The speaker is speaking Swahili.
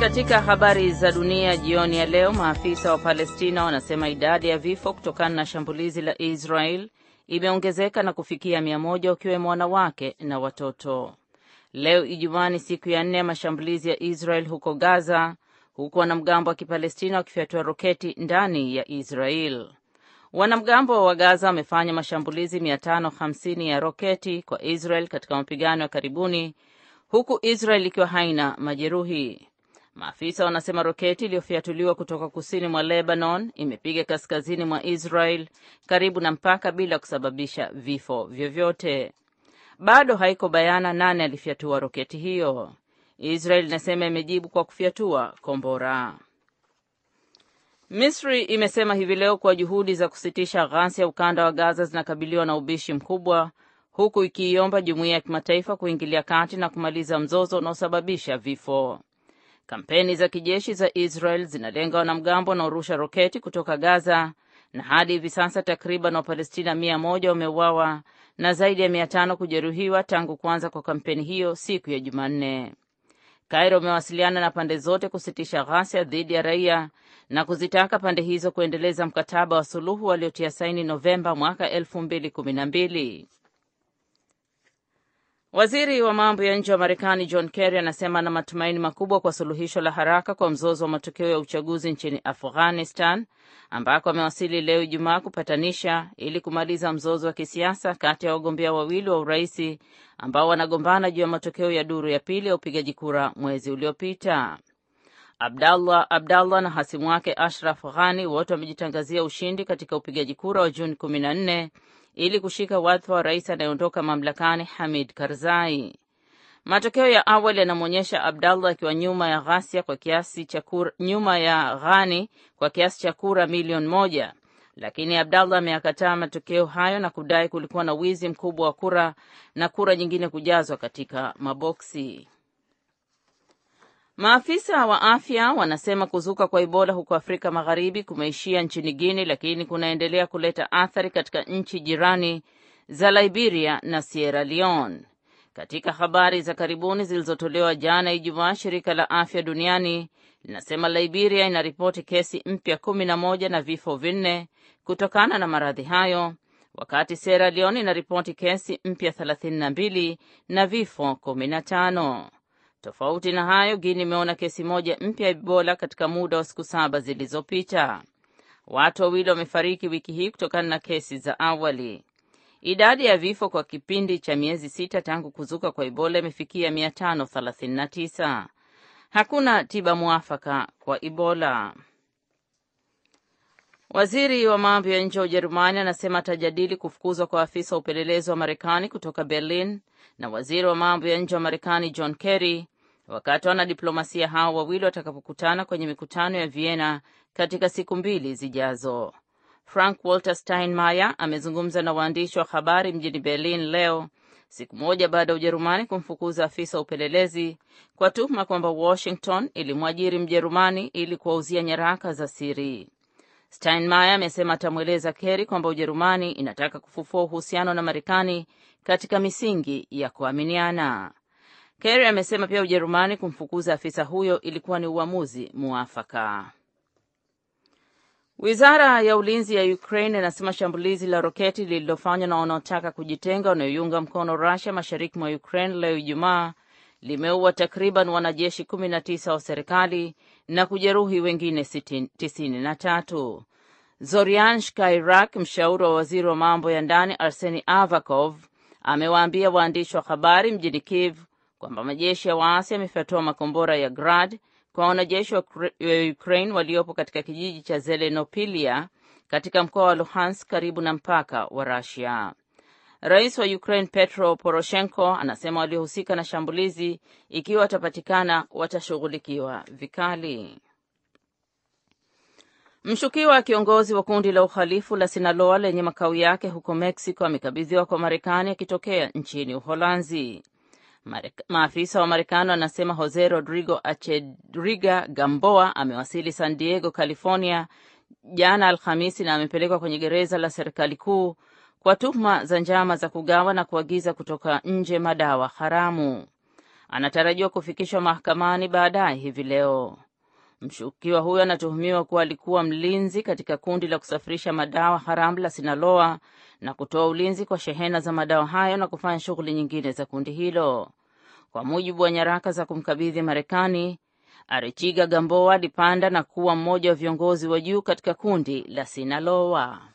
Katika habari za dunia jioni ya leo, maafisa wa Palestina wanasema idadi ya vifo kutokana na shambulizi la Israel imeongezeka na kufikia 100 wakiwemo wanawake na watoto. Leo Ijumaa ni siku ya 4 ya mashambulizi ya Israel huko Gaza, huku wanamgambo wa Kipalestina wakifyatua roketi ndani ya Israel. Wanamgambo wa Gaza wamefanya mashambulizi 550 ya roketi kwa Israel katika mapigano ya karibuni, huku Israel ikiwa haina majeruhi. Maafisa wanasema roketi iliyofyatuliwa kutoka kusini mwa Lebanon imepiga kaskazini mwa Israel karibu na mpaka bila kusababisha vifo vyovyote. Bado haiko bayana nani alifyatua roketi hiyo. Israel inasema imejibu kwa kufyatua kombora. Misri imesema hivi leo kwa juhudi za kusitisha ghasia ukanda wa Gaza zinakabiliwa na ubishi mkubwa, huku ikiiomba jumuiya ya kimataifa kuingilia kati na kumaliza mzozo unaosababisha vifo. Kampeni za kijeshi za Israel zinalenga wanamgambo wanaorusha roketi kutoka Gaza, na hadi hivi sasa takriban Wapalestina 100 wameuawa na zaidi ya 500 kujeruhiwa tangu kuanza kwa kampeni hiyo siku ya Jumanne. Cairo imewasiliana na pande zote kusitisha ghasia dhidi ya raia na kuzitaka pande hizo kuendeleza mkataba wa suluhu waliotia saini Novemba mwaka 2012. Waziri wa mambo ya nje wa Marekani John Kerry anasema ana matumaini makubwa kwa suluhisho la haraka kwa mzozo wa matokeo ya uchaguzi nchini Afghanistan, ambako amewasili leo Ijumaa kupatanisha ili kumaliza mzozo wa kisiasa kati ya wagombea wawili wa uraisi ambao wanagombana juu ya matokeo ya duru ya pili ya upigaji kura mwezi uliopita. Abdallah na hasimu wake Ashraf Ghani wote wamejitangazia ushindi katika upigaji kura wa Juni 14 ili kushika wadhifa wa rais anayeondoka mamlakani Hamid Karzai. Matokeo ya awali yanamwonyesha Abdallah akiwa nyuma ya Ghani kwa kiasi cha kura milioni 1, lakini Abdallah ameyakataa matokeo hayo na kudai kulikuwa na wizi mkubwa wa kura na kura nyingine kujazwa katika maboksi. Maafisa wa afya wanasema kuzuka kwa Ebola huko Afrika Magharibi kumeishia nchini Guinea, lakini kunaendelea kuleta athari katika nchi jirani za Liberia na Sierra Leone. Katika habari za karibuni zilizotolewa jana Ijumaa, shirika la afya duniani linasema Liberia inaripoti kesi mpya 11 na vifo 4 kutokana na maradhi hayo, wakati Sierra Leone inaripoti kesi mpya 32 na vifo 15. Tofauti na hayo, Guinea imeona kesi moja mpya ya Ebola katika muda wa siku 7 zilizopita. Watu 2 wamefariki wiki hii kutokana na kesi za awali. Idadi ya vifo kwa kipindi cha miezi 6 tangu kuzuka kwa Ebola imefikia 539. Hakuna tiba mwafaka kwa Ebola. Waziri wa mambo ya nje wa Ujerumani anasema atajadili kufukuzwa kwa afisa upelelezi wa Marekani kutoka Berlin na waziri wa mambo ya nje wa Marekani John Kerry wakati wanadiplomasia hao wawili watakapokutana kwenye mikutano ya Vienna katika siku 2 zijazo. Frank Walter Steinmeier amezungumza na waandishi wa habari mjini Berlin leo, siku moja baada ya Ujerumani kumfukuza afisa upelelezi kwa tuhuma kwamba Washington ilimwajiri Mjerumani ili kuwauzia nyaraka za siri. Steinmeier amesema atamweleza Kerry kwamba Ujerumani inataka kufufua uhusiano na Marekani katika misingi ya kuaminiana. Kerry amesema pia Ujerumani kumfukuza afisa huyo ilikuwa ni uamuzi muafaka. Wizara ya ulinzi ya Ukraine inasema shambulizi la roketi lililofanywa na wanaotaka kujitenga wanaoiunga mkono Russia mashariki mwa Ukraine leo Ijumaa limeua takriban wanajeshi 19 wa serikali na kujeruhi wengine 93. Zorian Shkairak, mshauri wa waziri wa mambo ya ndani Arseny Avakov, amewaambia waandishi wa habari mjini Kiev kwamba majeshi ya waasi yamefyatua makombora ya Grad kwa wanajeshi wa Ukraine waliopo katika kijiji cha Zelenopilia katika mkoa wa Luhansk karibu na mpaka wa Russia. Rais wa Ukraine Petro Poroshenko anasema waliohusika na shambulizi, ikiwa watapatikana, watashughulikiwa vikali. Mshukiwa kiongozi wa kundi la uhalifu la Sinaloa lenye makao yake huko Mexico amekabidhiwa kwa Marekani akitokea nchini Uholanzi. Maafisa wa Marekani wanasema Jose Rodrigo Achedriga Gamboa amewasili San Diego, California jana Alhamisi na amepelekwa kwenye gereza la serikali kuu kwa tuhuma za njama za kugawa na kuagiza kutoka nje madawa haramu. anatarajiwa kufikishwa mahakamani baadaye hivi leo. Mshukiwa huyo anatuhumiwa kuwa alikuwa mlinzi katika kundi la kusafirisha madawa haramu la Sinaloa na kutoa ulinzi kwa shehena za madawa hayo na kufanya shughuli nyingine za kundi hilo. Kwa mujibu wa nyaraka za kumkabidhi Marekani, Arechiga Gamboa alipanda na kuwa mmoja wa viongozi wa juu katika kundi la Sinaloa.